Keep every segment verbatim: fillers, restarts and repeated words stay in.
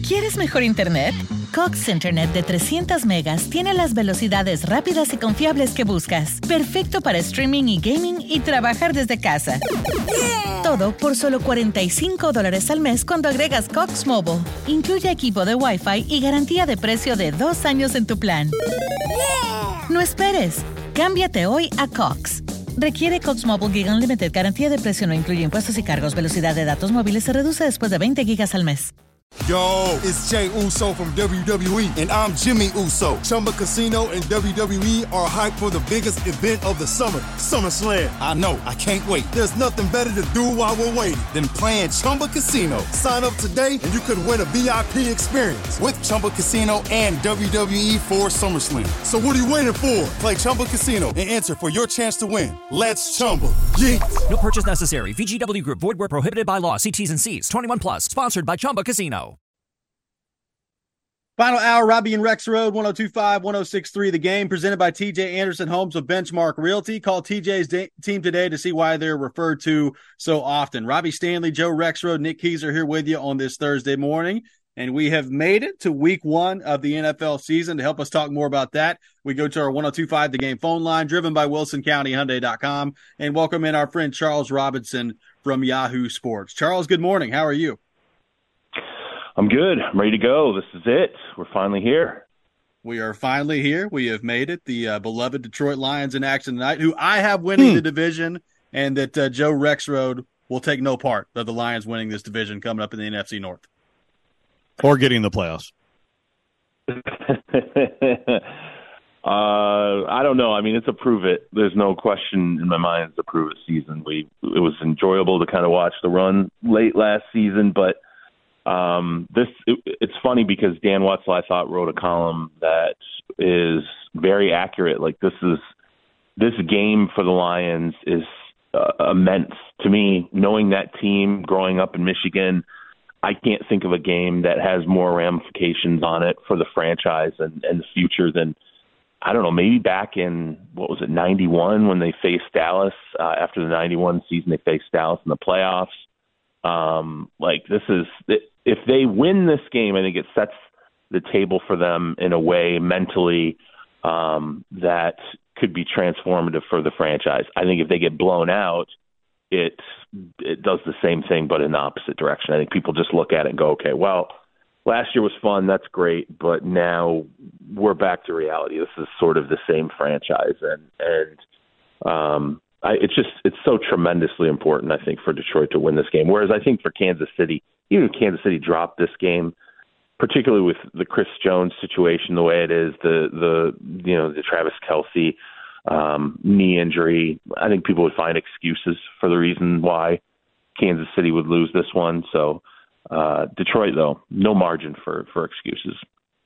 ¿Quieres mejor internet? Cox Internet de trescientos megas tiene las velocidades rápidas y confiables que buscas. Perfecto para streaming y gaming y trabajar desde casa. Yeah. Todo por solo cuarenta y cinco dólares al mes cuando agregas Cox Mobile. Incluye equipo de Wi-Fi y garantía de precio de dos años en tu plan. Yeah. No esperes. Cámbiate hoy a Cox. Requiere Cox Mobile Gig Unlimited. Garantía de precio no incluye impuestos y cargos. Velocidad de datos móviles se reduce después de veinte gigas al mes. Yo, it's Jay Uso from W W E, and I'm Jimmy Uso. Chumba Casino and W W E are hyped for the biggest event of the summer, SummerSlam. I know, I can't wait. There's nothing better to do while we're waiting than playing Chumba Casino. Sign up today and you could win a V I P experience with Chumba Casino and W W E for SummerSlam. So what are you waiting for? Play Chumba Casino and enter for your chance to win. Let's Chumba. Yeah. No purchase necessary. V G W Group. Void where prohibited by law. See T's and C's. twenty-one plus. Sponsored by Chumba Casino. Final hour, Robbie and Rex Road, one oh two five, one oh six three The Game, presented by T J Anderson Homes of Benchmark Realty. Call T J's de- team today to see why they're referred to so often. Robbie Stanley, Joe Rexroad, Nick Keys are here with you on this Thursday morning, and we have made it to week one of the N F L season. To help us talk more about that, we go to our one oh two five The Game phone line, driven by Wilson County Hyundai dot com, and welcome in our friend Charles Robinson from Yahoo Sports. Charles, good morning. How are you? I'm good. I'm ready to go. This is it. We're finally here. We are finally here. We have made it. The uh, beloved Detroit Lions in action tonight, who I have winning hmm. the division, and that uh, Joe Rexroad will take no part of the Lions winning this division coming up in the N F C North. Or getting the playoffs. uh, I don't know. I mean, it's a prove it. There's no question in my mind it's a prove it season. We It was enjoyable to kind of watch the run late last season, but Um, this it, it's funny because Dan Wetzel, I thought, wrote a column that is very accurate. Like this is this game for the Lions is uh, immense to me. Knowing that team, growing up in Michigan, I can't think of a game that has more ramifications on it for the franchise and, and the future than I don't know. Maybe back in what was it ninety-one when they faced Dallas uh, after the ninety-one season, they faced Dallas in the playoffs. Um, like this is, if they win this game, I think it sets the table for them in a way mentally um, that could be transformative for the franchise. I think if they get blown out, it it does the same thing, but in the opposite direction. I think people just look at it and go, okay, well, last year was fun. That's great. But now we're back to reality. This is sort of the same franchise. And, and, um, I, it's just it's so tremendously important, I think, for Detroit to win this game. Whereas I think for Kansas City, even if Kansas City dropped this game, particularly with the Chris Jones situation the way it is, the the you know the Travis Kelce um, knee injury, I think people would find excuses for the reason why Kansas City would lose this one. So uh, Detroit, though, no margin for for excuses.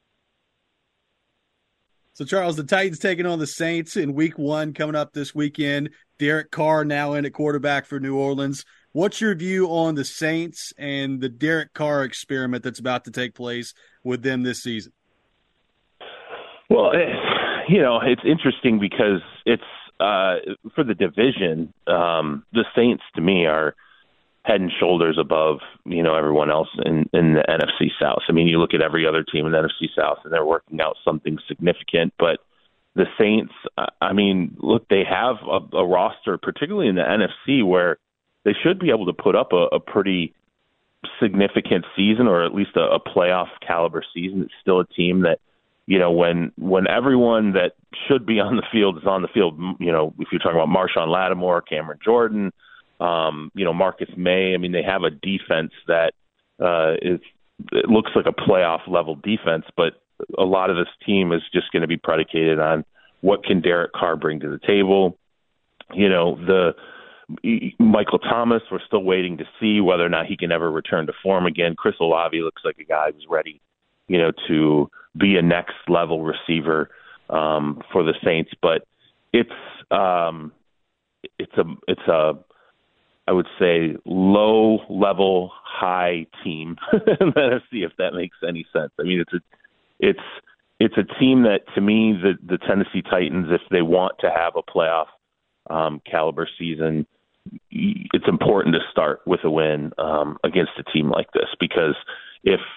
So, Charles, the Titans taking on the Saints in week one coming up this weekend. Derek Carr now in at quarterback for New Orleans. What's your view on the Saints and the Derek Carr experiment that's about to take place with them this season? Well, it, you know, it's interesting because it's uh, for the division, um, the Saints to me are head and shoulders above, you know, everyone else in, in the N F C South. I mean, you look at every other team in the N F C South and they're working out something significant, but the Saints, I mean, look, they have a, a roster, particularly in the N F C, where they should be able to put up a, a pretty significant season, or at least a, a playoff caliber season. It's still a team that, you know, when when everyone that should be on the field is on the field, you know, if you're talking about Marshawn Lattimore, Cameron Jordan, um, you know, Marcus May, I mean, they have a defense that uh, is, it looks like a playoff level defense, but a lot of this team is just going to be predicated on what can Derek Carr bring to the table. You know, the Michael Thomas, we're still waiting to see whether or not he can ever return to form again. Chris Olave looks like a guy who's ready, you know, to be a next level receiver um, for the Saints. But it's um, it's a it's a I would say low level, high team in the N F C, if that makes any sense. I mean, it's a It's it's a team that, to me, the, the Tennessee Titans, if they want to have a playoff um, caliber season, it's important to start with a win um, against a team like this, because if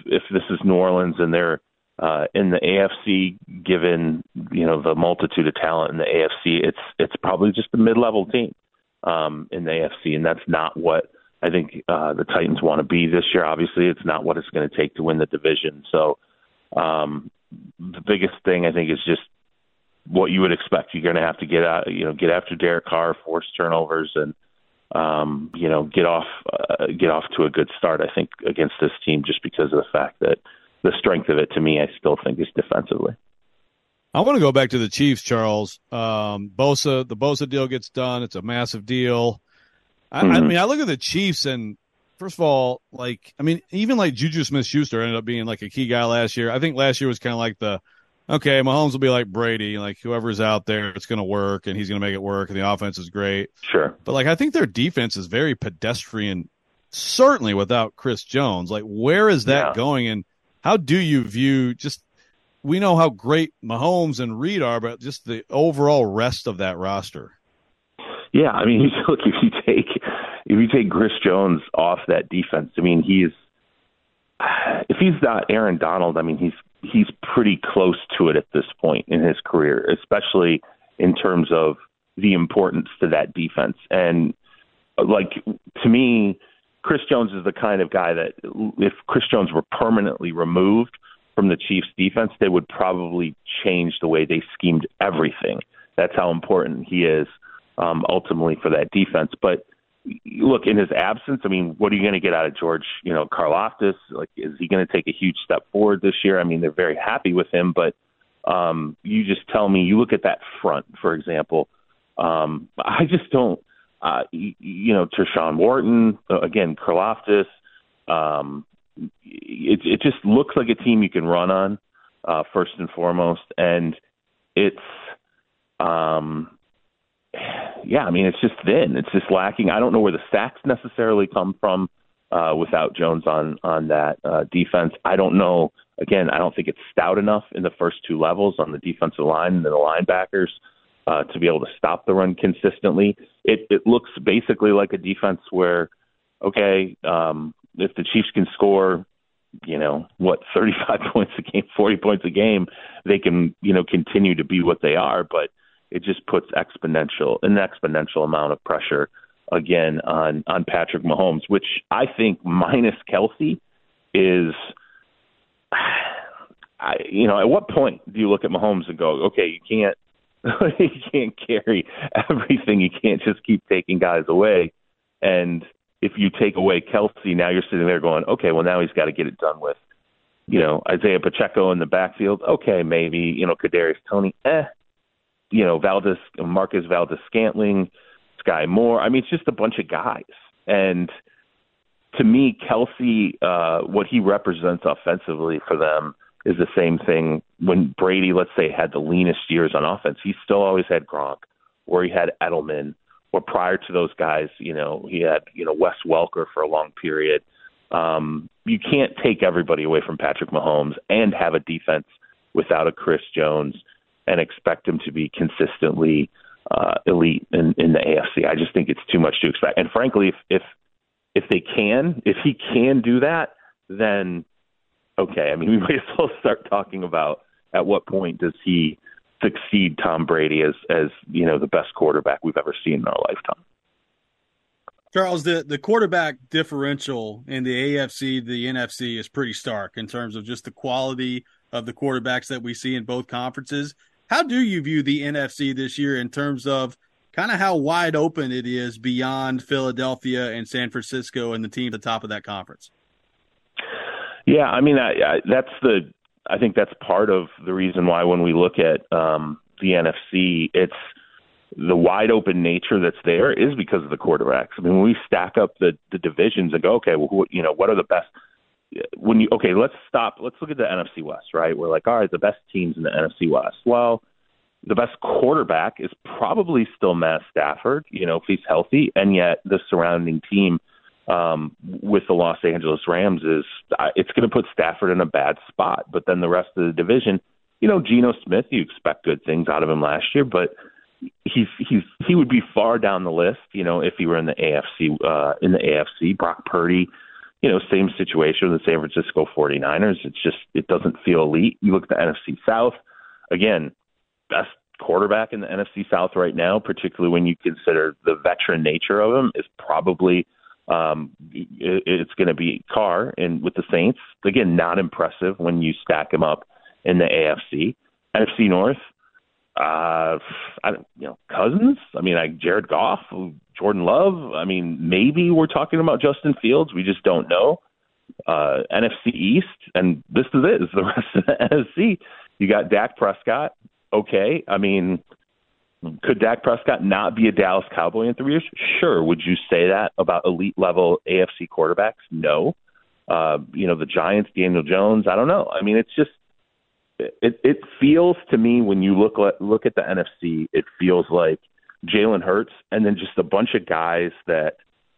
if this is New Orleans and they're uh, in the A F C, given you know the multitude of talent in the A F C, it's it's probably just a mid-level team um, in the A F C, and that's not what I think uh, the Titans want to be this year. Obviously, it's not what it's going to take to win the division. So um, the biggest thing I think is just what you would expect. You're going to have to get out, you know, get after Derek Carr, force turnovers, and um, you know, get off, uh, get off to a good start. I think against this team, just because of the fact that the strength of it, to me, I still think is defensively. I want to go back to the Chiefs, Charles. Um, Bosa, the Bosa deal gets done. It's a massive deal. I, mm-hmm. I mean, I look at the Chiefs, and first of all, like, I mean, even like Juju Smith-Schuster ended up being like a key guy last year. I think last year was kind of like the, okay, Mahomes will be like Brady, like whoever's out there, it's going to work, and he's going to make it work, and the offense is great. Sure. But, like, I think their defense is very pedestrian, certainly without Chris Jones. Like, where is that yeah. going, and how do you view just – we know how great Mahomes and Reed are, but just the overall rest of that roster. Yeah, I mean, look, if you take if you take Chris Jones off that defense, I mean, he's – if he's not Aaron Donald, I mean, he's – he's pretty close to it at this point in his career, especially in terms of the importance to that defense. And like, to me, Chris Jones is the kind of guy that if Chris Jones were permanently removed from the Chiefs defense, they would probably change the way they schemed everything. That's how important he is um, ultimately for that defense. But look, in his absence, I mean, what are you going to get out of George, you know, Karlaftis? Like, is he going to take a huge step forward this year? I mean, they're very happy with him, but um, you just tell me, you look at that front, for example, um, I just don't, uh, you, you know, Tershawn Wharton, uh, again, Karlaftis, um, it, it just looks like a team you can run on, uh, first and foremost, and it's, um, yeah, I mean, it's just thin. It's just lacking. I don't know where the sacks necessarily come from uh, without Jones on on that uh, defense. I don't know. Again, I don't think it's stout enough in the first two levels on the defensive line and the linebackers uh, to be able to stop the run consistently. It, it looks basically like a defense where, okay, um, if the Chiefs can score, you know, what, thirty-five points a game, forty points a game, they can, you know, continue to be what they are, but it just puts exponential an exponential amount of pressure again on, on Patrick Mahomes, which I think minus Kelsey is, I, you know, at what point do you look at Mahomes and go, okay, you can't, you can't carry everything. You can't just keep taking guys away. And if you take away Kelsey, now you're sitting there going, okay, well, now he's got to get it done with, you know, Isaiah Pacheco in the backfield. Okay, maybe, you know, Kadarius Toney, eh. You know, Valdez, Marcus Valdez-Scantling, Sky Moore. I mean, it's just a bunch of guys. And to me, Kelsey, uh, what he represents offensively for them is the same thing when Brady, let's say, had the leanest years on offense. He still always had Gronk, or he had Edelman, or prior to those guys, you know, he had, you know, Wes Welker for a long period. Um, you can't take everybody away from Patrick Mahomes and have a defense without a Chris Jones and expect him to be consistently uh, elite in, in the A F C. I just think it's too much to expect. And frankly, if, if if they can, if he can do that, then okay. I mean, we might as well start talking about at what point does he succeed Tom Brady as as you know the best quarterback we've ever seen in our lifetime. Charles, the, the quarterback differential in the A F C, the N F C is pretty stark in terms of just the quality of the quarterbacks that we see in both conferences. How do you view the N F C this year in terms of kind of how wide open it is beyond Philadelphia and San Francisco and the team at the top of that conference? Yeah, I mean, I, I, that's the. I think that's part of the reason why when we look at um, the N F C, it's the wide open nature that's there is because of the quarterbacks. I mean, when we stack up the, the divisions and go, okay, well, who, you know, what are the best? When you okay, let's stop. Let's look at the N F C West, right? We're like, all right, the best teams in the N F C West. Well, the best quarterback is probably still Matt Stafford, you know, if he's healthy, and yet the surrounding team um, with the Los Angeles Rams is uh, it's going to put Stafford in a bad spot. But then the rest of the division, you know, Geno Smith, you expect good things out of him last year, but he's he's he would be far down the list, you know, if he were in the A F C uh, in the A F C. Brock Purdy. you know, same situation with the San Francisco forty-niners. It's just, it doesn't feel elite. You look at the N F C South, again, best quarterback in the N F C South right now, particularly when you consider the veteran nature of him, is probably um, it, it's going to be Carr. And with the Saints, again, not impressive when you stack him up in the A F C. N F C North, uh, I don't, you know, Cousins. I mean, like Jared Goff, Jordan Love. I mean, maybe we're talking about Justin Fields. We just don't know. Uh, N F C East, and this is it. Is the rest of the N F C. You got Dak Prescott. Okay, I mean, could Dak Prescott not be a Dallas Cowboy in three years? Sure. Would you say that about elite level A F C quarterbacks? No. Uh, you know, the Giants, Daniel Jones. I don't know. I mean, it's just it. It feels to me when you look at look at the N F C, it feels like Jalen Hurts, and then just a bunch of guys that,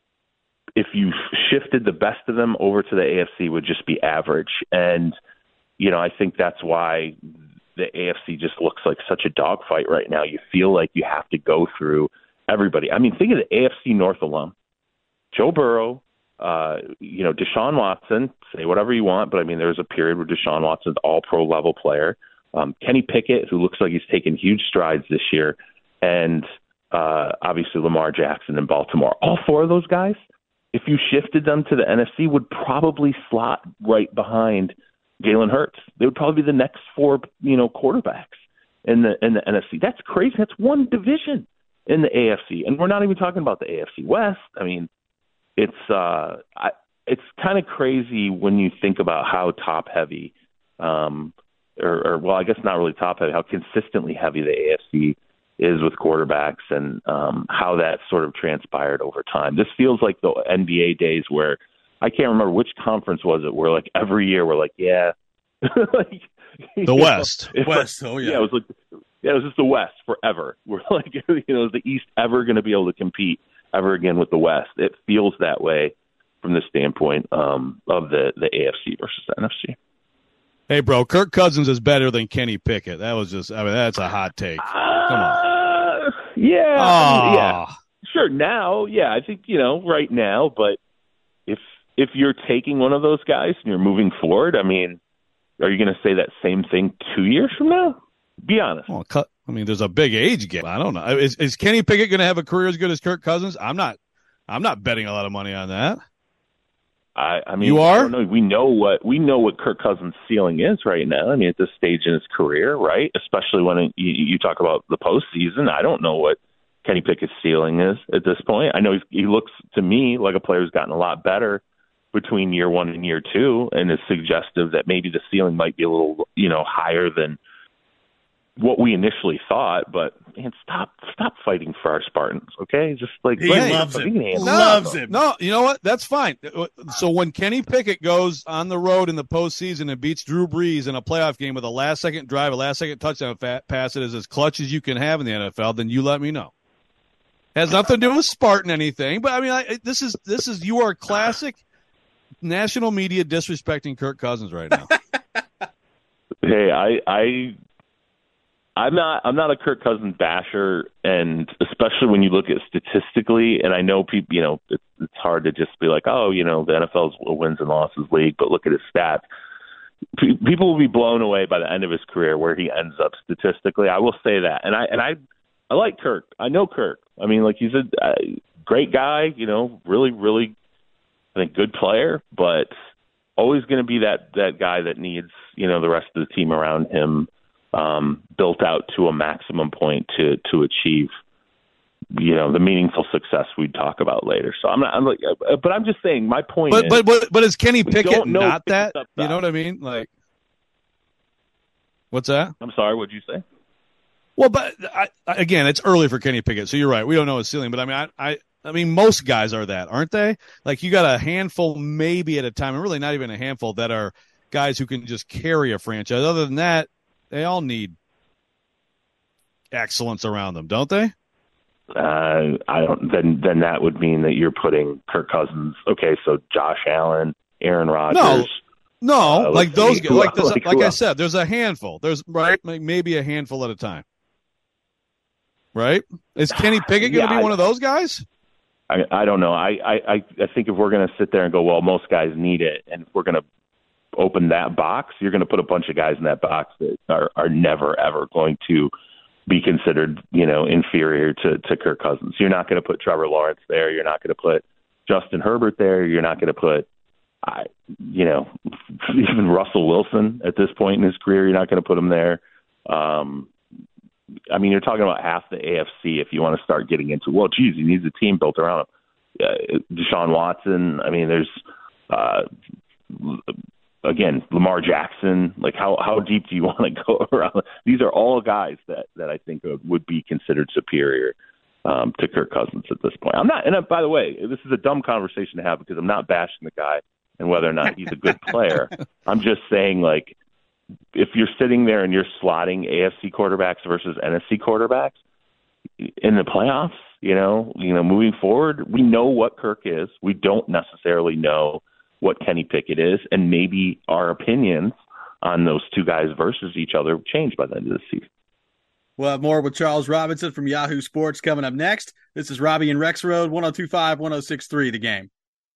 if you shifted the best of them over to the A F C, would just be average. And you know, I think that's why the A F C just looks like such a dogfight right now. You feel like you have to go through everybody. I mean, think of the A F C North alone. Joe Burrow, uh, you know, Deshaun Watson, say whatever you want, but I mean, there was a period where Deshaun Watson's all-pro level player. Um, Kenny Pickett, who looks like he's taken huge strides this year, and uh, obviously Lamar Jackson in Baltimore. All four of those guys, if you shifted them to the N F C, would probably slot right behind Jalen Hurts. They would probably be the next four, you know, quarterbacks in the in the N F C. That's crazy. That's one division in the A F C, and we're not even talking about the A F C West. I mean, it's uh, I, it's kind of crazy when you think about how top heavy, um, or, or well, I guess not really top heavy, how consistently heavy the A F C is with quarterbacks, and um, how that sort of transpired over time. This feels like the N B A days where, I can't remember which conference was it, where like every year we're like, yeah, like, the West, know, West. Oh yeah. yeah, it was like, yeah, it was just the West forever. We're like, you know, is the East ever going to be able to compete ever again with the West? It feels that way from the standpoint um, of the the A F C versus the N F C. Hey, bro, Kirk Cousins is better than Kenny Pickett. That was just, I mean, that's a hot take. Come on. Uh, yeah, oh. yeah, sure. Now, yeah, I think, you know, right now, but if. If you're taking one of those guys and you're moving forward, I mean, are you going to say that same thing two years from now? Be honest. Well, I mean, there's a big age gap. I don't know. Is, is Kenny Pickett going to have a career as good as Kirk Cousins? I'm not. I'm not betting a lot of money on that. I, I mean, you are. I don't know. We know what we know what Kirk Cousins' ceiling is right now. I mean, at this stage in his career, right? Especially when it, you, you talk about the postseason. I don't know what Kenny Pickett's ceiling is at this point. I know he's, he looks to me like a player who's gotten a lot better between year one and year two, and is suggestive that maybe the ceiling might be a little, you know, higher than what we initially thought. But man, stop, stop fighting for our Spartans, okay? Just like he loves it, no, loves it. No, you know what? That's fine. So when Kenny Pickett goes on the road in the postseason and beats Drew Brees in a playoff game with a last-second drive, a last-second touchdown pass, it is as clutch as you can have in the N F L. Then you let me know. Has nothing to do with Spartan anything, but I mean, I, this is this is you are classic. National media disrespecting Kirk Cousins right now. Hey, I, I, I'm not, I'm not a Kirk Cousins basher, and especially when you look at statistically, and I know people, you know, it's, it's hard to just be like, oh, you know, the N F L's a wins and losses league, but look at his stats. P- people will be blown away by the end of his career where he ends up statistically. I will say that, and I, and I, I like Kirk. I know Kirk. I mean, like he's a, a great guy. You know, really, really. I think good player, but always going to be that, that guy that needs, you know, the rest of the team around him um, built out to a maximum point to, to achieve, you know, the meaningful success we'd talk about later. So I'm not, I'm like, but I'm just saying my point but, is. But, but, but is Kenny Pickett not that? Upside. You know what I mean? Like, what's that? I'm sorry, what'd you say? Well, but I, again, it's early for Kenny Pickett, so you're right. We don't know his ceiling, but I mean, I, I, I mean, most guys are that, aren't they? Like, you got a handful, maybe at a time, and really not even a handful, that are guys who can just carry a franchise. Other than that, they all need excellence around them, don't they? Uh, I don't. Then, then that would mean that you're putting Kirk Cousins. Okay, so Josh Allen, Aaron Rodgers. No, no, uh, like those. Who, like this, like, like I said, there's a handful. There's right, like maybe a handful at a time. Right? Is Kenny Pickett going to yeah, be one of those guys? I, I don't know. I, I, I think if we're going to sit there and go, well, most guys need it, and if we're going to open that box, you're going to put a bunch of guys in that box that are, are never, ever going to be considered, you know, inferior to, to Kirk Cousins. You're not going to put Trevor Lawrence there. You're not going to put Justin Herbert there. You're not going to put, I, you know, even Russell Wilson at this point in his career. You're not going to put him there. Um, I mean, you're talking about half the A F C if you want to start getting into, well, geez, he needs a team built around him. Uh, Deshaun Watson. I mean, there's, uh, again, Lamar Jackson. Like, how, how deep do you want to go around? These are all guys that, that I think would be considered superior um, to Kirk Cousins at this point. I'm not, and uh, by the way, this is a dumb conversation to have because I'm not bashing the guy and whether or not he's a good player. I'm just saying, like, if you're sitting there and you're slotting A F C quarterbacks versus N F C quarterbacks in the playoffs, you know, you know, moving forward, we know what Kirk is. We don't necessarily know what Kenny Pickett is, and maybe our opinions on those two guys versus each other change by the end of the season. We'll have more with Charles Robinson from Yahoo Sports coming up next. This is Robbie and Rex Road, one oh two five, one oh six three, The Game.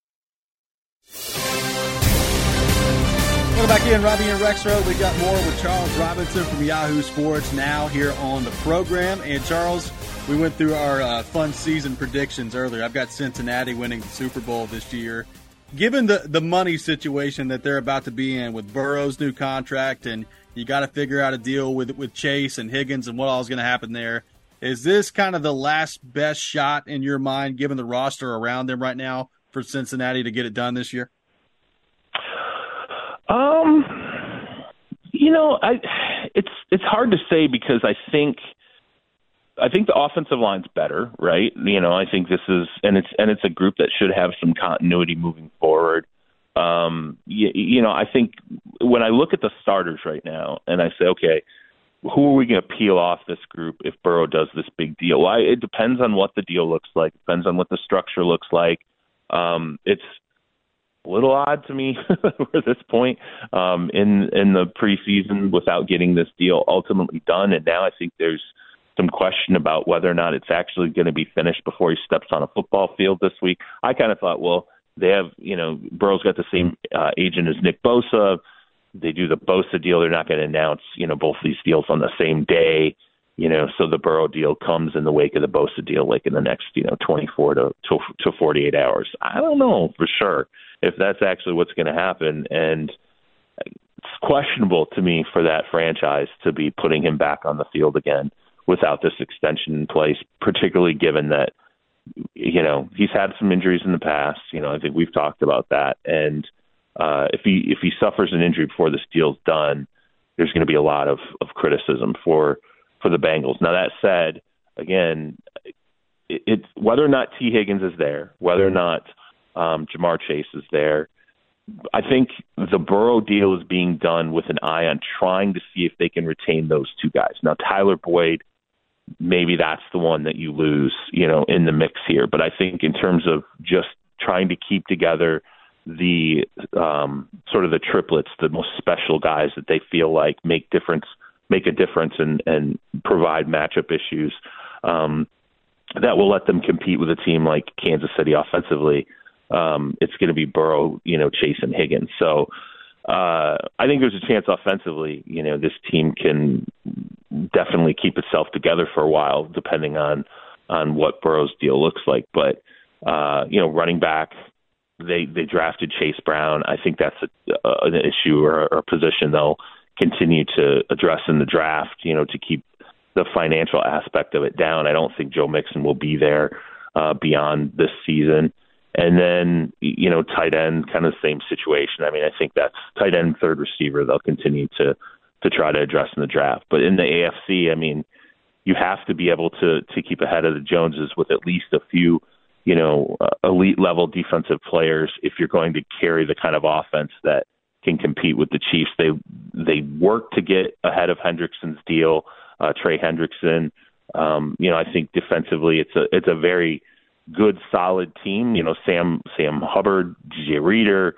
Welcome back in, Robbie and Rex Road. We got more with Charles Robinson from Yahoo Sports now here on the program. And Charles, we went through our uh, fun season predictions earlier. I've got Cincinnati winning the Super Bowl this year. Given the, the money situation that they're about to be in with Burrow's new contract, and you got to figure out a deal with with Chase and Higgins and what all is going to happen there, is this kind of the last best shot in your mind, given the roster around them right now, for Cincinnati to get it done this year? Um, you know, I it's it's hard to say because I think I think the offensive line's better, right? You know, I think this is and it's and it's a group that should have some continuity moving forward. Um, you, you know, I think when I look at the starters right now and I say, okay, who are we going to peel off this group if Burrow does this big deal? Well, I, it depends on what the deal looks like. It depends on what the structure looks like. Um, it's a little odd to me at this point um, in in the preseason without getting this deal ultimately done. And now I think there's some question about whether or not it's actually going to be finished before he steps on a football field this week. I kind of thought, well, they have, you know, Burrow's got the same uh, agent as Nick Bosa. They do the Bosa deal. They're not going to announce, you know, both these deals on the same day, you know, so the Burrow deal comes in the wake of the Bosa deal, like in the next, you know, twenty-four to, to, to forty-eight hours. I don't know for sure if that's actually what's going to happen. And it's questionable to me for that franchise to be putting him back on the field again without this extension in place, particularly given that, you know, he's had some injuries in the past. You know, I think we've talked about that. And uh, if he if he suffers an injury before this deal's done, there's going to be a lot of, of criticism for for the Bengals. Now, that said, again, it, it, whether or not T. Higgins is there, whether or not um, Jamar Chase is there, I think the Burrow deal is being done with an eye on trying to see if they can retain those two guys. Now, Tyler Boyd, maybe that's the one that you lose, you know, in the mix here. But I think in terms of just trying to keep together the um, sort of the triplets, the most special guys that they feel like make difference, make a difference and, and provide matchup issues um, that will let them compete with a team like Kansas City offensively. Um, it's going to be Burrow, you know, Chase and Higgins. So uh, I think there's a chance offensively, you know, this team can definitely keep itself together for a while, depending on, on what Burrow's deal looks like. But, uh, you know, running back, they, they drafted Chase Brown. I think that's a, a, an issue or, or a position they'll continue to address in the draft, you know, to keep the financial aspect of it down. I don't think Joe Mixon will be there uh, beyond this season. And then, you know, tight end, kind of the same situation. I mean, I think that's tight end, third receiver, they'll continue to to try to address in the draft. But in the A F C, I mean, you have to be able to to keep ahead of the Joneses with at least a few, you know, uh, elite-level defensive players if you're going to carry the kind of offense that can compete with the Chiefs. They they work to get ahead of Hendrickson's deal, uh, Trey Hendrickson. Um, you know, I think defensively it's a it's a very good, solid team. You know, Sam Sam Hubbard, J J Reader,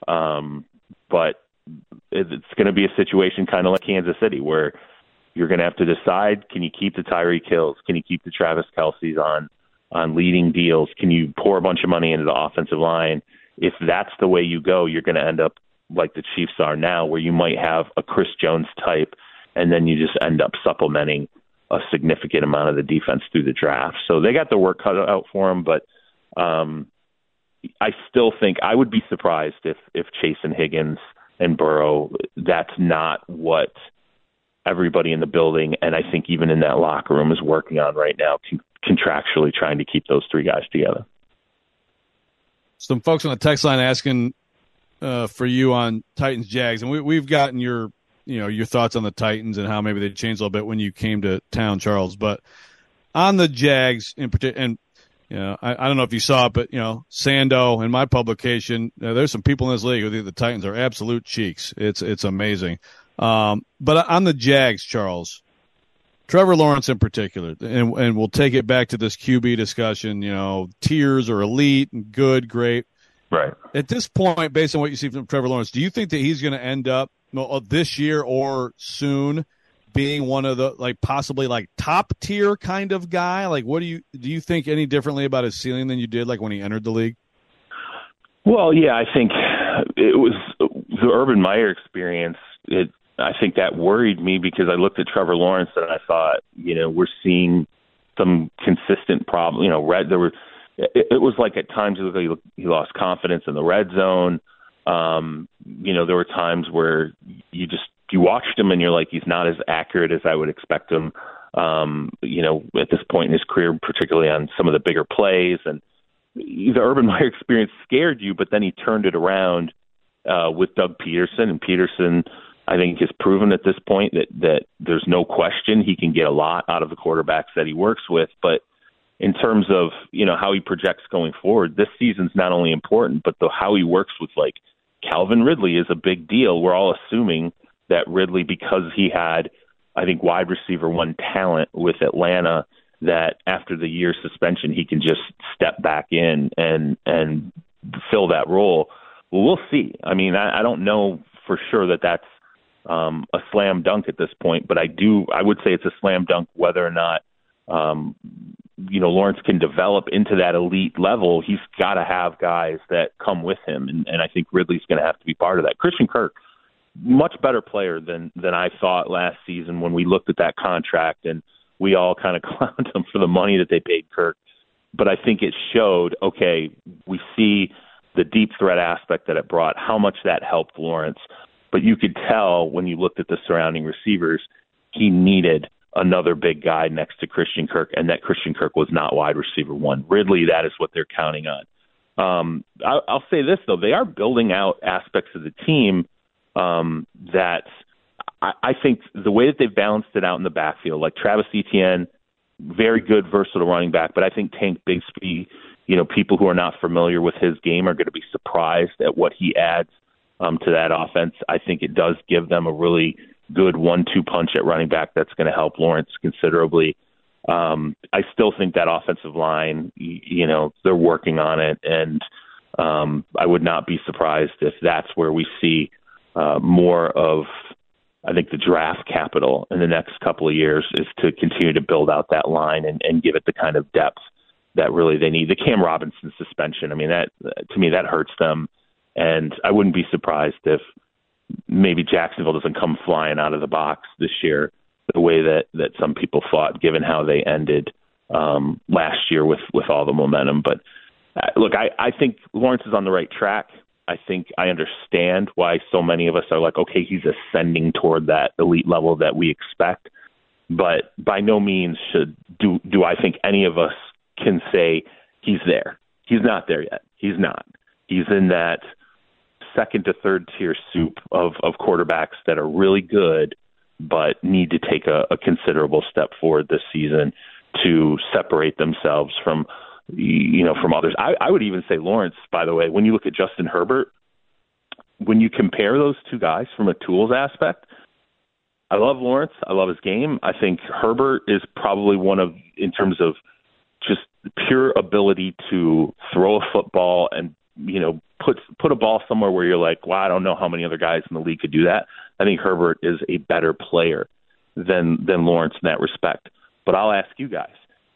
um, but it's going to be a situation kind of like Kansas City where you're going to have to decide: can you keep the Tyreek Hills? Can you keep the Travis Kelce's on on leading deals? Can you pour a bunch of money into the offensive line? If that's the way you go, you're going to end up like the Chiefs are now, where you might have a Chris Jones type, and then you just end up supplementing a significant amount of the defense through the draft. So they got their work cut out for them, but um, I still think I would be surprised if, if Chase and Higgins and Burrow, that's not what everybody in the building, and I think even in that locker room, is working on right now, con- contractually trying to keep those three guys together. Some folks on the text line asking uh, for you on Titans Jags, and we, we've gotten your you know your thoughts on the Titans and how maybe they changed a little bit when you came to town, Charles. But on the Jags in particular, and you know I, I don't know if you saw it, but you know Sando in my publication, uh, there's some people in this league who think the Titans are absolute cheeks. It's it's amazing. Um, but on the Jags, Charles, Trevor Lawrence in particular, and, and we'll take it back to this Q B discussion, you know, tiers or elite and good, great. Right. At this point, based on what you see from Trevor Lawrence, do you think that he's going to end up well, this year or soon being one of the, like, possibly like top tier kind of guy? Like, what do you, do you think any differently about his ceiling than you did like when he entered the league? Well, yeah, I think it was the Urban Meyer experience. It, I think that worried me because I looked at Trevor Lawrence and I thought, you know, we're seeing some consistent problem. You know, red. There were. It, it was like at times it was like he lost confidence in the red zone. Um, you know, there were times where you just you watched him and you're like, he's not as accurate as I would expect him. Um, you know, at this point in his career, particularly on some of the bigger plays, and the Urban Meyer experience scared you, but then he turned it around uh, with Doug Peterson, and Peterson, I think, has proven at this point that, that there's no question he can get a lot out of the quarterbacks that he works with. But in terms of, you know, how he projects going forward, this season's not only important, but the how he works with, like, Calvin Ridley is a big deal. We're all assuming that Ridley, because he had, I think, wide receiver one talent with Atlanta, that after the year suspension, he can just step back in and and fill that role. Well, we'll see. I mean, I, I don't know for sure that that's um, a slam dunk at this point, but I do. I would say it's a slam dunk whether or not um, you know Lawrence can develop into that elite level. He's got to have guys that come with him, and, and I think Ridley's going to have to be part of that. Christian Kirk, much better player than than I thought last season when we looked at that contract, and we all kind of clowned him for the money that they paid Kirk. But I think it showed, okay, we see the deep threat aspect that it brought, how much that helped Lawrence. But you could tell when you looked at the surrounding receivers, he needed another big guy next to Christian Kirk, and that Christian Kirk was not wide receiver one. Ridley, that is what they're counting on. Um, I, I'll say this, though. They are building out aspects of the team um, that – I think the way that they've balanced it out in the backfield, like Travis Etienne, very good, versatile running back, but I think Tank Bigsby, you know, people who are not familiar with his game are going to be surprised at what he adds um, to that offense. I think it does give them a really good one two punch at running back that's going to help Lawrence considerably. Um, I still think that offensive line, you know, they're working on it, and um, I would not be surprised if that's where we see uh, more of – I think the draft capital in the next couple of years is to continue to build out that line and, and give it the kind of depth that really they need. The Cam Robinson suspension, I mean, that to me, that hurts them. And I wouldn't be surprised if maybe Jacksonville doesn't come flying out of the box this year the way that, that some people thought, given how they ended um, last year with, with all the momentum. But uh, look, I, I think Lawrence is on the right track. I think I understand why so many of us are like, okay, he's ascending toward that elite level that we expect. But by no means should do do I think any of us can say he's there. He's not there yet. He's not. He's in that second to third tier soup of, of quarterbacks that are really good but need to take a, a considerable step forward this season to separate themselves from you know, from others. I, I would even say Lawrence, by the way, when you look at Justin Herbert, when you compare those two guys from a tools aspect, I love Lawrence. I love his game. I think Herbert is probably one of, in terms of just pure ability to throw a football and, you know, put put a ball somewhere where you're like, well, I don't know how many other guys in the league could do that. I think Herbert is a better player than than Lawrence in that respect. But I'll ask you guys,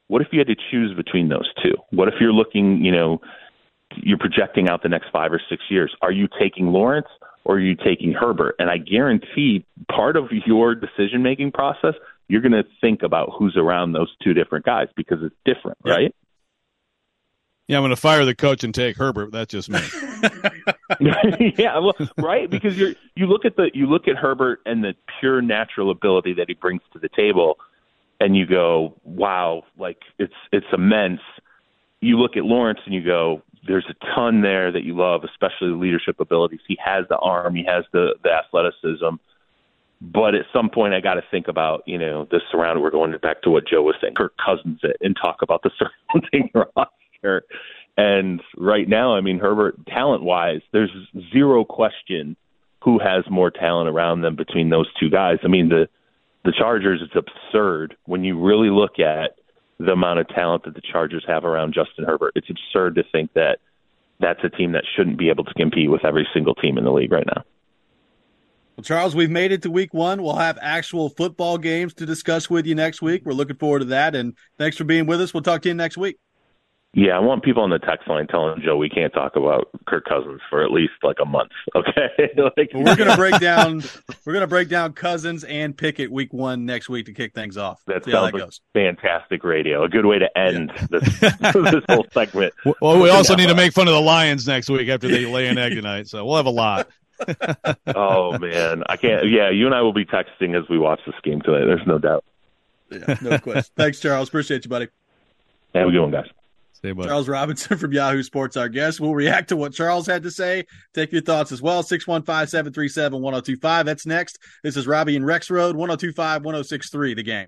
What if you had to choose between those two? What if you're looking, you know, you're projecting out the next five or six years? Are you taking Lawrence or are you taking Herbert? And I guarantee part of your decision-making process, you're going to think about who's around those two different guys because it's different, yeah. right? Yeah, I'm going to fire the coach and take Herbert. That's just me. yeah, well, right, because you you look at the you look at Herbert and the pure natural ability that he brings to the table, and you go, wow, like it's it's immense. You look at Lawrence and you go, there's a ton there that you love, especially the leadership abilities. He has the arm, he has the the athleticism. But at some point, I got to think about, you know, the surrounding. We're going back to what Joe was saying, Kirk Cousins, it, and talk about the surrounding roster. And right now, I mean, Herbert, talent-wise, there's zero question who has more talent around them between those two guys. I mean, the the Chargers, it's absurd when you really look at the amount of talent that the Chargers have around Justin Herbert. It's absurd to think that that's a team that shouldn't be able to compete with every single team in the league right now. Well, Charles, we've made it to week one. We'll have actual football games to discuss with you next week. We're looking forward to that, and thanks for being with us. We'll talk to you next week. Yeah, I want people on the text line telling Joe we can't talk about Kirk Cousins for at least like a month. Okay, like, well, we're gonna break down. We're gonna break down Cousins and Pickett week one next week to kick things off. That See sounds that like goes. Fantastic radio. A good way to end yeah. this this whole segment. Well, we also need to make fun of the Lions next week after they lay an egg tonight. So we'll have a lot. Oh man, I can't. Yeah, you and I will be texting as we watch this game today. There's no doubt. Yeah, no question. Thanks, Charles. Appreciate you, buddy. Have a good one, guys. Charles Robinson from Yahoo Sports, our guest. We'll react to what Charles had to say. Take your thoughts as well. six one five, seven three seven, one oh two five. That's next. This is Robbie and Rex Road, one oh two five, one oh six three, The Game.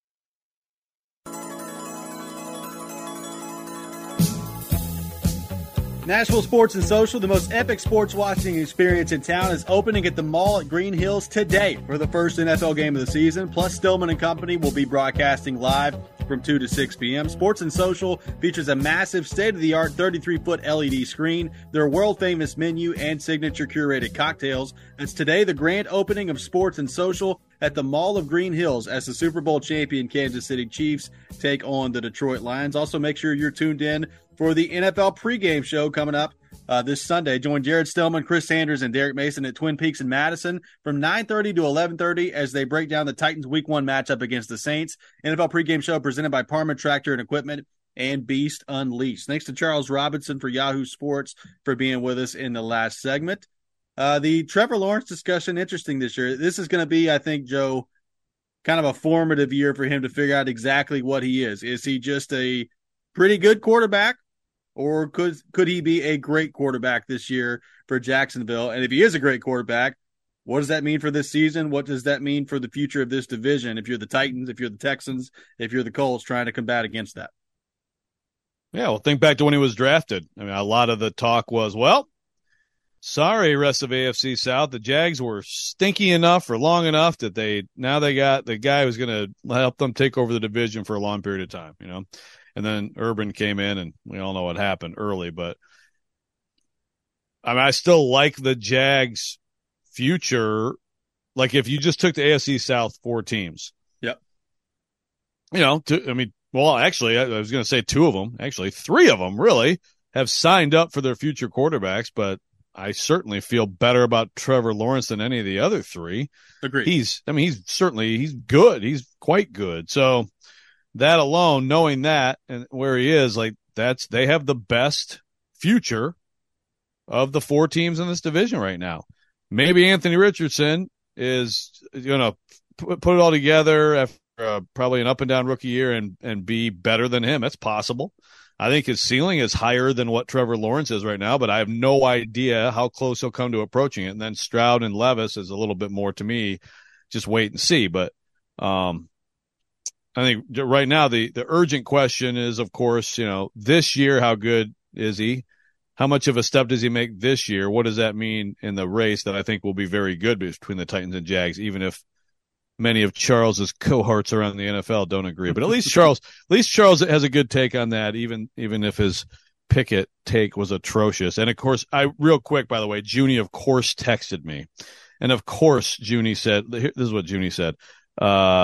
Nashville Sports and Social, the most epic sports watching experience in town, is opening at the mall at Green Hills today for the first N F L game of the season. Plus, Stillman and Company will be broadcasting live from two to six p.m. Sports and Social features a massive state-of-the-art thirty-three foot L E D screen, their world-famous menu, and signature curated cocktails. It's today the grand opening of Sports and Social at the Mall of Green Hills as the Super Bowl champion Kansas City Chiefs take on the Detroit Lions. Also, make sure you're tuned in for the N F L pregame show coming up uh, this Sunday. Join Jared Stillman, Chris Sanders, and Derek Mason at Twin Peaks in Madison from nine thirty to eleven thirty as they break down the Titans Week one matchup against the Saints. N F L pregame show presented by Parma Tractor and Equipment and Beast Unleashed. Thanks to Charles Robinson for Yahoo Sports for being with us in the last segment. Uh, the Trevor Lawrence discussion, interesting this year. This is going to be, I think, Joe, kind of a formative year for him to figure out exactly what he is. Is he just a pretty good quarterback? Or could could he be a great quarterback this year for Jacksonville? And if he is a great quarterback, what does that mean for this season? What does that mean for the future of this division? If you're the Titans, if you're the Texans, if you're the Colts trying to combat against that. Yeah, well, think back to when he was drafted. I mean, a lot of the talk was, well, sorry, rest of A F C South. The Jags were stinky enough for long enough that they now they got the guy who's going to help them take over the division for a long period of time, you know. And then Urban came in, and we all know what happened early. But I mean, I still like the Jags' future. Like if you just took the A F C South four teams, yep. You know, to, I mean, well, actually, I, I was going to say two of them. Actually, three of them really have signed up for their future quarterbacks. But I certainly feel better about Trevor Lawrence than any of the other three. Agreed. He's, I mean, he's certainly he's good. He's quite good. So. That alone, knowing that and where he is, like that's they have the best future of the four teams in this division right now. Maybe Anthony Richardson is going to put it all together after uh, probably an up and down rookie year and, and be better than him. That's possible. I think his ceiling is higher than what Trevor Lawrence is right now, but I have no idea how close he'll come to approaching it. And then Stroud and Levis is a little bit more to me. Just wait and see. But, um, I think right now the, the urgent question is, of course, you know, this year, how good is he? How much of a step does he make this year? What does that mean in the race that I think will be very good between the Titans and Jags, even if many of Charles's cohorts around the N F L don't agree. But at least Charles, at least Charles has a good take on that, even even if his Pickett take was atrocious. And of course, I real quick, by the way, Junie, of course, texted me. And of course, Junie said, this is what Junie said. Uh,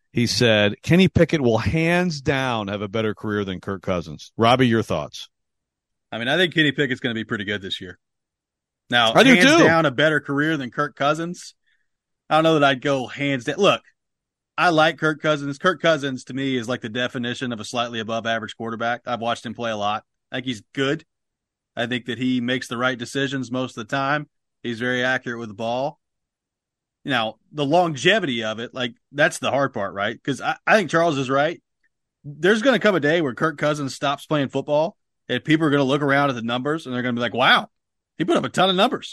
he said Kenny Pickett will hands down have a better career than Kirk Cousins. Robbie, your thoughts? I mean, I think Kenny Pickett's going to be pretty good this year. Now, I do hands too. down a better career than Kirk Cousins. I don't know that I'd go hands down. Look, I like Kirk Cousins. Kirk Cousins, to me, is like the definition of a slightly above average quarterback. I've watched him play a lot. I think he's good. I think that he makes the right decisions most of the time. He's very accurate with the ball. Now, the longevity of it, like, that's the hard part, right? Because I, I think Charles is right. There's going to come a day where Kirk Cousins stops playing football, and people are going to look around at the numbers, and they're going to be like, wow, he put up a ton of numbers.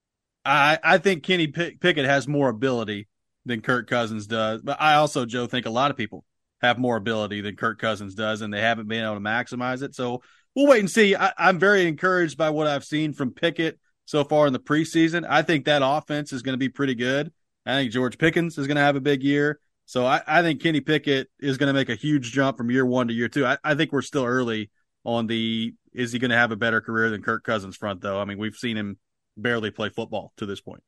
I, I think Kenny Pick- Pickett has more ability than Kirk Cousins does. But I also, Joe, think a lot of people have more ability than Kirk Cousins does, and they haven't been able to maximize it. So we'll wait and see. I, I'm very encouraged by what I've seen from Pickett so far in the preseason. I think that offense is going to be pretty good. I think George Pickens is going to have a big year. So I, I think Kenny Pickett is going to make a huge jump from year one to year two. I, I think we're still early on the, is he going to have a better career than Kirk Cousins front, though? I mean, we've seen him barely play football to this point.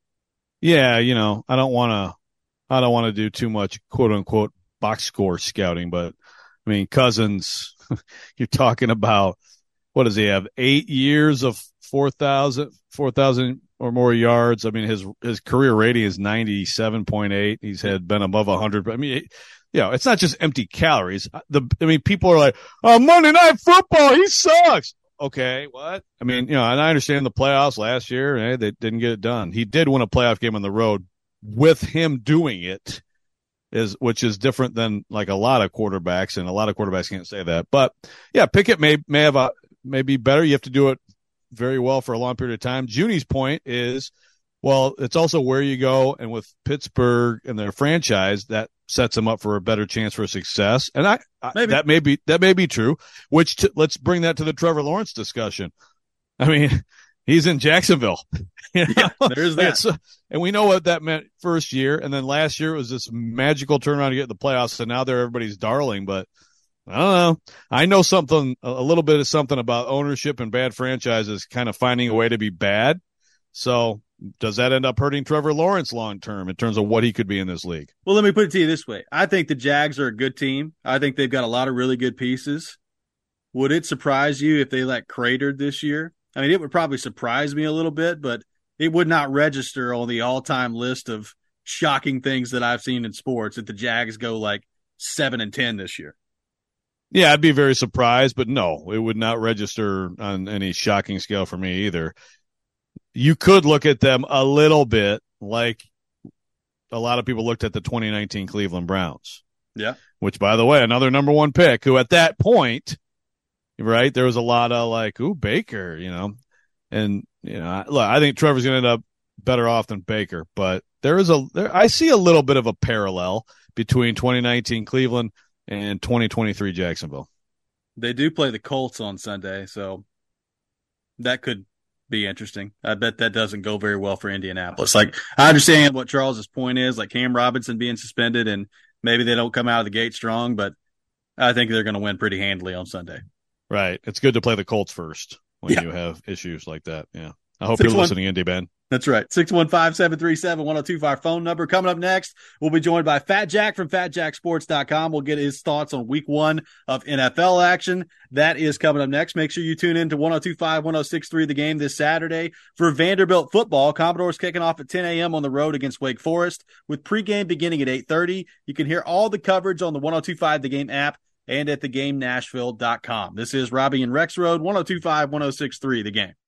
Yeah, you know, I don't want to, I don't want to do too much quote unquote box score scouting, but I mean, Cousins, you're talking about, what does he have? Eight years of four thousand, four thousand or more yards. I mean, his, his career rating is ninety-seven point eight. He's had been above a hundred, but I mean, it, you know, it's not just empty calories. The, I mean, people are like, oh, Monday Night Football, he sucks. Okay, what? I mean, you know, and I understand the playoffs last year, hey, they didn't get it done. He did win a playoff game on the road with him doing it, is which is different than like a lot of quarterbacks, and a lot of quarterbacks can't say that. But yeah, Pickett may may have a may be better. You have to do it very well for a long period of time. Junie's point is, well, it's also where you go, and with Pittsburgh and their franchise, that sets them up for a better chance for success. And I, I that may be that may be true. Which t- let's bring that to the Trevor Lawrence discussion. I mean, he's in Jacksonville. You know? Yeah, there's that. So, and we know what that meant first year, and then last year it was this magical turnaround to get in the playoffs. So now they're everybody's darling, but I don't know. I know something, a little bit of something about ownership and bad franchises kind of finding a way to be bad. So does that end up hurting Trevor Lawrence long term in terms of what he could be in this league? Well, let me put it to you this way. I think the Jags are a good team. I think they've got a lot of really good pieces. Would it surprise you if they like cratered this year? I mean, it would probably surprise me a little bit, but it would not register on the all-time list of shocking things that I've seen in sports if the Jags go like seven and ten this year. Yeah, I'd be very surprised, but no, it would not register on any shocking scale for me either. You could look at them a little bit like a lot of people looked at the twenty nineteen Cleveland Browns. Yeah. Which, by the way, another number one pick who at that point, right, there was a lot of like, ooh, Baker, you know. And, you know, look, I think Trevor's going to end up better off than Baker, but there is a, there, I see a little bit of a parallel between twenty nineteen Cleveland and twenty twenty-three Jacksonville. They do play the Colts on Sunday, so that could be interesting. I bet that doesn't go very well for Indianapolis. Like, I understand what Charles's point is, like Cam Robinson being suspended, and maybe they don't come out of the gate strong, but I think they're going to win pretty handily on Sunday. Right. It's good to play the Colts first when yeah. you have issues like that. Yeah. I hope Six you're one. listening, Indy Ben. That's right. six one five, seven three seven, one oh two five phone number. Coming up next, we'll be joined by Fat Jack from fat jack sports dot com. We'll get his thoughts on week one of N F L action. That is coming up next. Make sure you tune in to one oh two five, one oh six three The Game this Saturday for Vanderbilt football. Commodores kicking off at ten a.m. on the road against Wake Forest with pregame beginning at eight thirty. You can hear all the coverage on the one oh two five The Game app and at the game nashville dot com. This is Robbie and Rex Road, one oh two five, one oh six three The Game.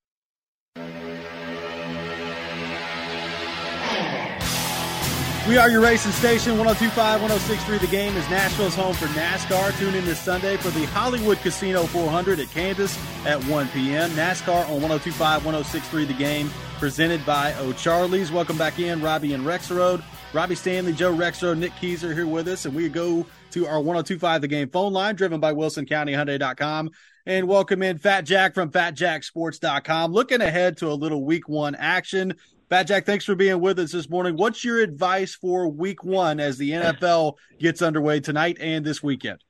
We are your racing station. one oh two five, one oh six three The Game is Nashville's home for NASCAR. Tune in this Sunday for the Hollywood Casino four hundred at Kansas at one p.m. NASCAR on one oh two five, one oh six three The Game, presented by O'Charlie's. Welcome back in, Robbie and Rex Road. Robbie Stanley, Joe Rexroad, Nick Keyser here with us, and we go to our one oh two five The Game phone line, driven by wilson county hyundai dot com. And welcome in Fat Jack from fat jack sports dot com. Looking ahead to a little week one action. Fat Jack, thanks for being with us this morning. What's your advice for week one as the N F L gets underway tonight and this weekend?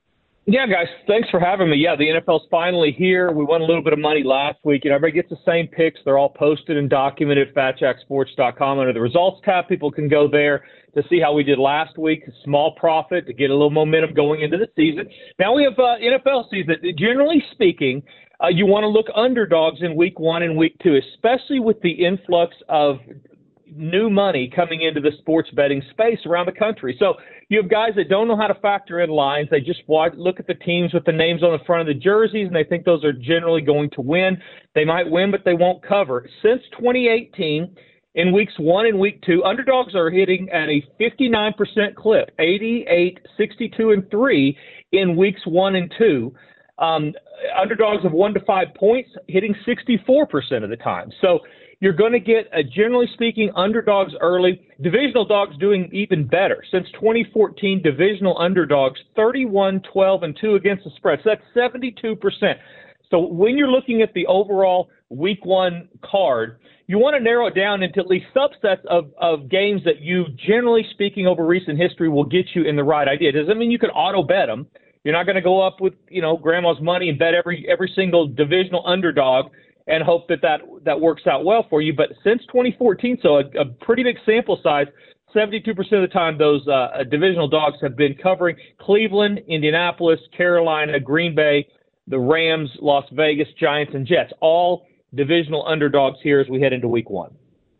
Yeah, guys, thanks for having me. Yeah, the N F L's finally here. We won a little bit of money last week, and everybody gets the same picks. They're all posted and documented at fat jack sports dot com under the results tab. People can go there to see how we did last week. A small profit to get a little momentum going into the season. Now we have uh, N F L season. Generally speaking, uh, you want to look underdogs in week one and week two, especially with the influx of new money coming into the sports betting space around the country. So you have guys that don't know how to factor in lines. They just watch, look at the teams with the names on the front of the jerseys, and they think those are generally going to win. They might win, but they won't cover. Since twenty eighteen, in weeks one and week two, underdogs are hitting at a fifty-nine percent clip, eighty-eight, sixty-two, and three in weeks one and two. Um, underdogs of one to five points hitting sixty-four percent of the time. So you're going to get, a, generally speaking, underdogs early. Divisional dogs doing even better. Since twenty fourteen, divisional underdogs thirty-one, twelve, and two against the spread. So that's seventy-two percent. So when you're looking at the overall week one card, you want to narrow it down into at least subsets of, of games that you, generally speaking, over recent history will get you in the right idea. Doesn't mean you can auto bet them. You're not going to go up with, you know, grandma's money and bet every every single divisional underdog and hope that that, that works out well for you. But since twenty fourteen, so a, a pretty big sample size, seventy-two percent of the time those uh, divisional dogs have been covering Cleveland, Indianapolis, Carolina, Green Bay, the Rams, Las Vegas, Giants, and Jets, all divisional underdogs here as we head into week one.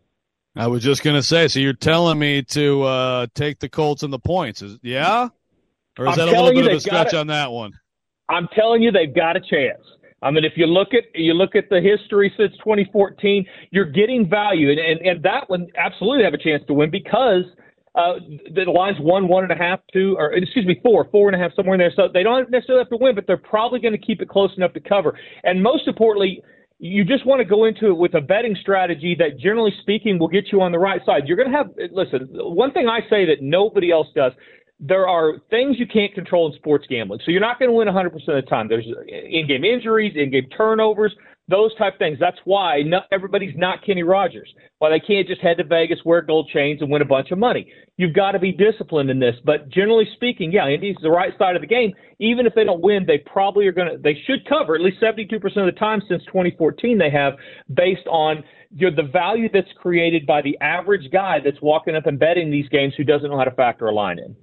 I was just going to say, so you're telling me to uh, take the Colts and the points. Is, yeah? Or is I'm that a little bit of a stretch a, on that one? I'm telling you, they've got a chance. I mean, if you look at you look at the history since twenty fourteen, you're getting value, and, and, and that one absolutely have a chance to win because uh, the line's one, one and a half, two, or excuse me, four, four and a half, somewhere in there. So they don't necessarily have to win, but they're probably going to keep it close enough to cover. And most importantly, you just want to go into it with a betting strategy that, generally speaking, will get you on the right side. You're going to have – listen, one thing I say that nobody else does – there are things you can't control in sports gambling. So you're not going to win one hundred percent of the time. There's in-game injuries, in-game turnovers, those type of things. That's why not, everybody's not Kenny Rogers. Why they can't just head to Vegas, wear gold chains, and win a bunch of money. You've got to be disciplined in this. But generally speaking, yeah, Indy's the right side of the game. Even if they don't win, they probably are going to – they should cover at least seventy-two percent of the time since twenty fourteen they have, based on you know, the value that's created by the average guy that's walking up and betting these games who doesn't know how to factor a line in.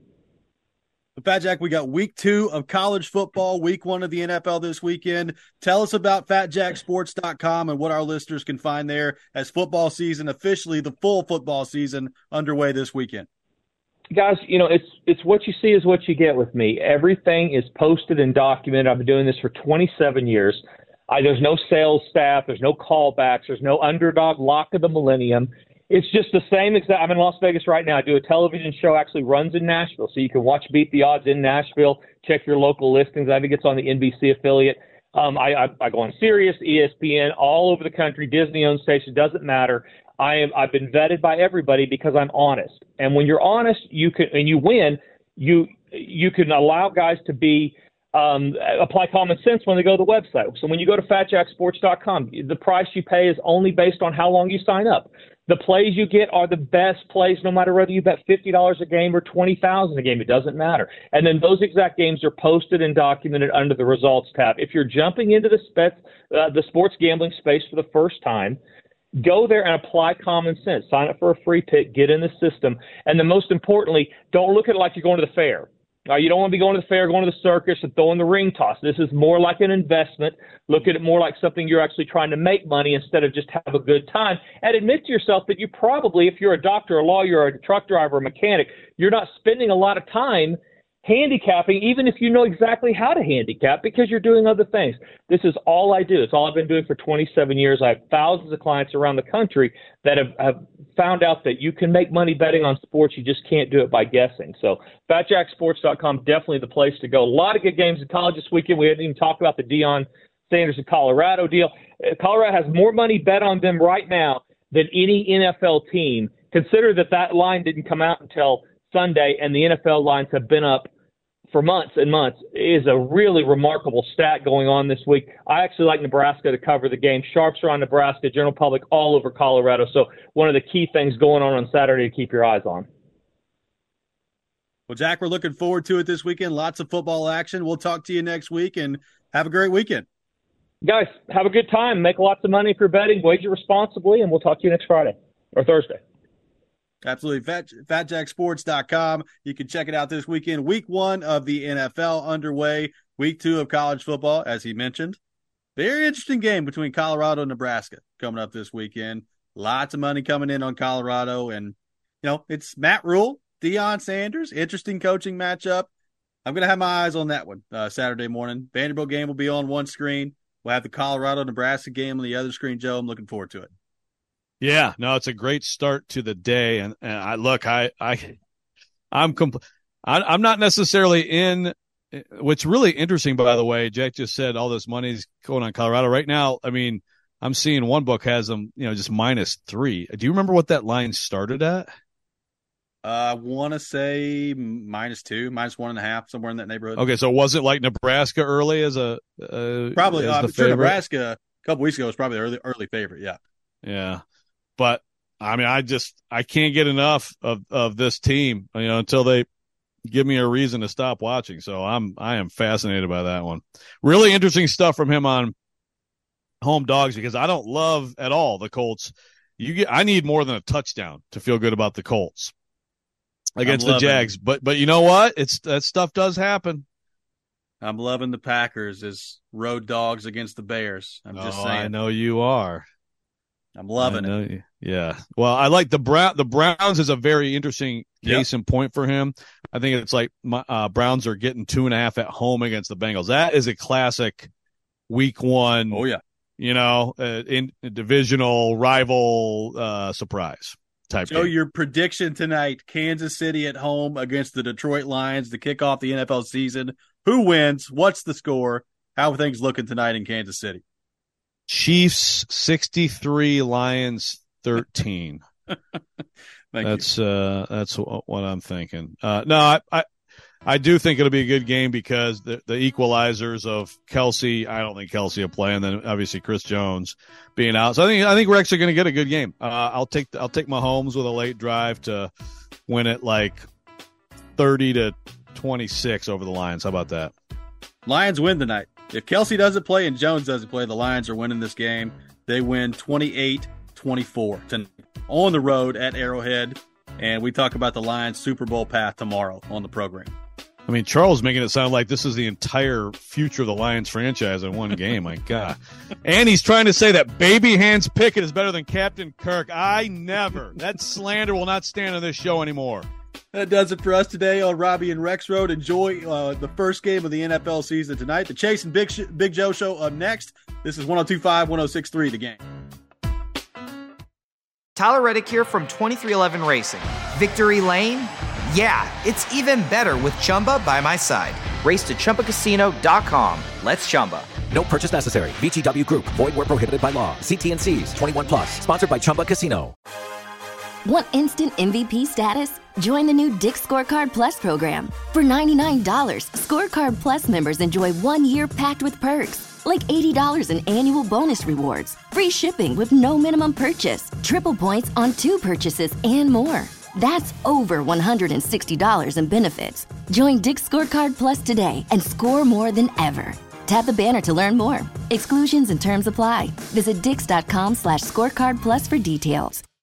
Fat Jack, we got week two of college football, week one of the N F L this weekend. Tell us about fat jack sports dot com and what our listeners can find there as football season, officially the full football season, underway this weekend. Guys, you know, it's it's what you see is what you get with me. Everything is posted and documented. I've been doing this for twenty-seven years. I, there's no sales staff. There's no callbacks. There's no underdog lock of the millennium. It's just the same exact. I'm in Las Vegas right now. I do a television show, actually runs in Nashville, so you can watch Beat the Odds in Nashville. Check your local listings. I think it's on the N B C affiliate. Um, I, I, I go on Sirius, E S P N, all over the country, Disney-owned station. Doesn't matter. I am. I've been vetted by everybody because I'm honest. And when you're honest, you can and you win. You you can allow guys to be. Um, apply common sense when they go to the website. So when you go to fat jack sports dot com, the price you pay is only based on how long you sign up. The plays you get are the best plays, no matter whether you bet fifty dollars a game or twenty thousand dollars a game. It doesn't matter. And then those exact games are posted and documented under the results tab. If you're jumping into the, spe- uh, the sports gambling space for the first time, go there and apply common sense. Sign up for a free pick, get in the system. And then most importantly, don't look at it like you're going to the fair. Uh, you don't want to be going to the fair, going to the circus, and throwing the ring toss. This is more like an investment. Look at it more like something you're actually trying to make money instead of just have a good time. And admit to yourself that you probably, if you're a doctor, a lawyer, or a truck driver, a mechanic, you're not spending a lot of time handicapping, even if you know exactly how to handicap, because you're doing other things. This is all I do. It's all I've been doing for twenty-seven years. I have thousands of clients around the country that have, have found out that you can make money betting on sports. You just can't do it by guessing. So fat jack sports dot com, definitely the place to go. A lot of good games in college this weekend. We didn't even talk about the Deion Sanders and Colorado deal. Colorado has more money bet on them right now than any N F L team. Consider that that line didn't come out until Sunday, and the N F L lines have been up for months and months. Is a really remarkable stat going on this week. I actually like Nebraska to cover the game. Sharps are on Nebraska, general public all over Colorado. So one of the key things going on on Saturday to keep your eyes on. Well, Jack, we're looking forward to it this weekend. Lots of football action. We'll talk to you next week, and have a great weekend. Guys, have a good time. Make lots of money if you're betting. Wager responsibly, and we'll talk to you next Friday or Thursday. Absolutely. Fat, fat jack sports dot com. You can check it out this weekend. Week one of the N F L underway. Week two of college football, as he mentioned. Very interesting game between Colorado and Nebraska coming up this weekend. Lots of money coming in on Colorado. And, you know, it's Matt Rule, Deion Sanders. Interesting coaching matchup. I'm going to have my eyes on that one uh, Saturday morning. Vanderbilt game will be on one screen. We'll have the Colorado-Nebraska game on the other screen, Joe. I'm looking forward to it. Yeah, no, it's a great start to the day. And, and I look, I, I, I'm, compl- I, I'm not necessarily in. What's really interesting, by the way, Jack just said all this money's going on Colorado right now. I mean, I'm seeing one book has them, you know, just minus three. Do you remember what that line started at? Uh, I want to say minus two, minus one and a half, somewhere in that neighborhood. Okay, so was it like Nebraska early as a uh, probably? As uh, the I'm sure favorite? Nebraska a couple weeks ago was probably the early early favorite. Yeah, yeah, but I mean, I just I can't get enough of of this team, you know, until they give me a reason to stop watching. So I'm I am fascinated by that one. Really interesting stuff from him on home dogs, because I don't love at all the Colts. You get I need more than a touchdown to feel good about the Colts against the Jags. It. But but you know what? It's that stuff does happen. I'm loving the Packers as road dogs against the Bears. I'm just oh, saying. I know you are. I'm loving it. You. Yeah. Well, I like the Brown. The Browns is a very interesting case yep. in point for him. I think it's like my, uh, Browns are getting two and a half at home against the Bengals. That is a classic week one. Oh yeah. You know, uh, in a divisional rival uh, surprise type. So game. Your prediction tonight: Kansas City at home against the Detroit Lions to kick off the N F L season. Who wins? What's the score? How are things looking tonight in Kansas City? Chiefs sixty-three, Lions thirteen. that's you. uh that's what I'm thinking. Uh no, I, I I do think it'll be a good game because the the equalizers of Kelsey, I don't think Kelsey will play, and then obviously Chris Jones being out. So I think I think we're actually going to get a good game. Uh I'll take I'll take Mahomes with a late drive to win it like thirty to twenty-six over the Lions. How about that? Lions win tonight. If Kelsey doesn't play and Jones doesn't play, the Lions are winning this game. They win twenty-eight twenty-four on the road at Arrowhead. And we talk about the Lions' Super Bowl path tomorrow on the program. I mean, Charles making it sound like this is the entire future of the Lions franchise in one game. My God. And he's trying to say that baby Hans Pickett is better than Captain Kirk. I never. That slander will not stand on this show anymore. That does it for us today on Robbie and Rex Road. Enjoy uh, the first game of the N F L season tonight. The Chase and Big, Sh- Big Joe show up next. This is one oh two point five, one oh six point three The Game. Tyler Reddick here from twenty-three eleven Racing. Victory Lane? Yeah, it's even better with Chumba by my side. Race to Chumba Casino dot com. Let's Chumba. No purchase necessary. V G W Group. Void where prohibited by law. See T and C's. twenty-one plus. Sponsored by Chumba Casino. Want instant M V P status? Join the new Dick's Scorecard Plus program. For ninety-nine dollars, Scorecard Plus members enjoy one year packed with perks, like eighty dollars in annual bonus rewards, free shipping with no minimum purchase, triple points on two purchases, and more. That's over one hundred sixty dollars in benefits. Join Dick's Scorecard Plus today and score more than ever. Tap the banner to learn more. Exclusions and terms apply. Visit dix dot com slash scorecard plus for details.